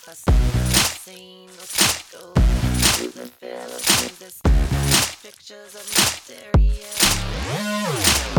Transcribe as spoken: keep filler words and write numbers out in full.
Seen no psycho, the Philippines, this pictures of material.